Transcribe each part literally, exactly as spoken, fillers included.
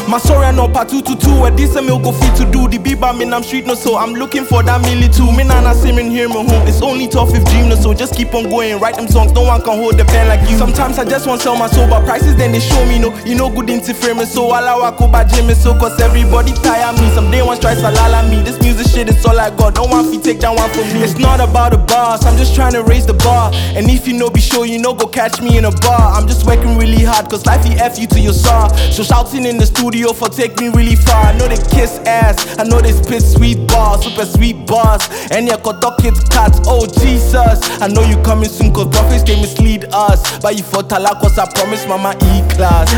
My sorry no part two to two. A decent milk go fit to do. The beat me I'm street no so. I'm looking for that milli too. Me nana simmering here my home. It's only tough if dream no so. Just keep on going. Write them songs. No one can hold the pen like you. Sometimes I just want sell my soul, but prices then they show me no. You know good interfere me so. Allow I go by Jimmy so. Cause everybody tire me. Some day one try salala me. This music shit is all I got. No one fi take that one from me. It's not about the boss. I'm just trying to raise the bar. And if you know be sure you know go catch me in a bar. I'm just working really hard cause life he F you to your saw. So shouting in the studio for take me really far. I know they kiss ass, I know they spit sweet bars, super sweet bars. And yeah, got kids cats, oh Jesus. I know you coming soon cause prophets they mislead us. But you for talak cause I promise mama E-class.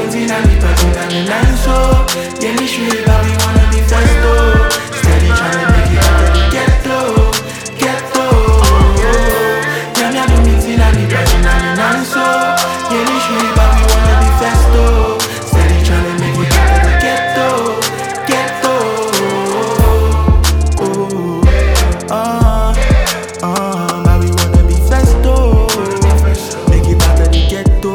Steady tryna make it out of the ghetto, ghetto. Nyamya do meeting and the person and the nanso. Yeah, they sure but we wanna be festo. Steady tryna make it out of the ghetto, ghetto. Oh, uh, uh, but we wanna be festo. Make it out of the ghetto.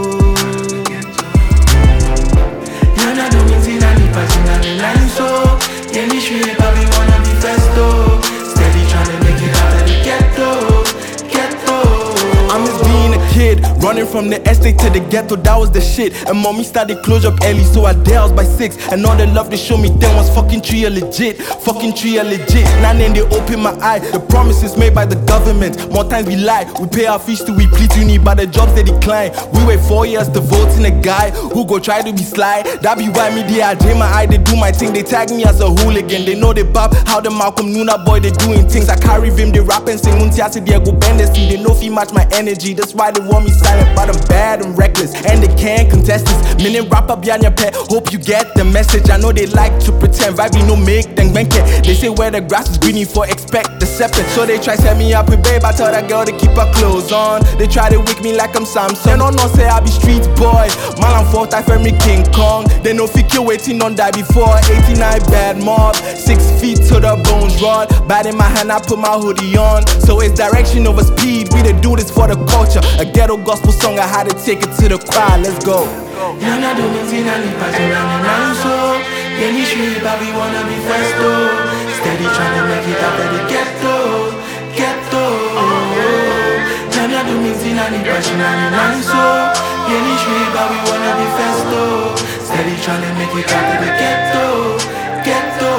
Nyamya do meeting and the person and the nanso. Yeah, they sure but we wanna be festo. Steady tryna make it out of the ghetto, ghetto. I'm just being a kid, running from the estate to the ghetto, that was the shit. And mommy started close up early, so I danced by six. And all the love they show me then was fucking three legit, fucking three legit. Now then they open my eye, the promises made by the government. More times we lie, we pay our fees till we plead uni, but the jobs they decline. We wait four years to vote in a guy who go try to be sly. That be why me they I dream my eye, they do my thing, they tag me as a hooligan. They know they bop, how the Malcolm Nuna boy they doing things. I carry vim, they rap and sing, Muntiasi they go bend the sea. They know if he match my energy, that's why they want me silent, but I'm bad and reckless, and they can't contest this. Minute rapper behind your pet, hope you get the message. I know they like to pretend, vibe no make them bank it. They say where the grass is green for expect the serpent. So they try set me up with babe, I tell that girl to keep her clothes on. They try to wake me like I'm Samson. No, no, say I be street boy. Man, I'm fourth, I me King Kong. They know fi kill waiting on die before. eighty-nine bad mob, six feet to the bones rod. Bad in my hand, I put my hoodie on. So it's direction over speed. We they do this for the culture. A ghetto gospel song, I had to take it to the crowd. Let's go. Nyamya do meeting and the person and the nanso. Yeah, they sure but we wanna be festo. Steady tryna make it out of the ghetto, ghetto. Nyamya do meeting and the person and the nanso. Yeah, they sure but we wanna be festo. Steady tryna make it out of the ghetto, ghetto.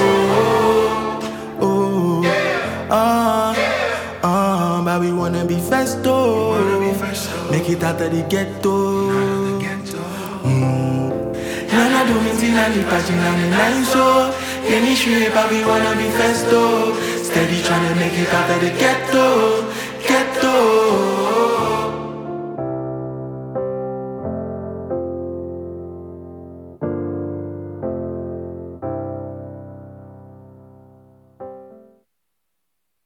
Oh, uh, uh, but we wanna be festo. Make it out of the ghetto. Nyamya do meeting and the person and the nanso. Yeah, they sure but we wanna be festo. Steady tryna make it out of the ghetto.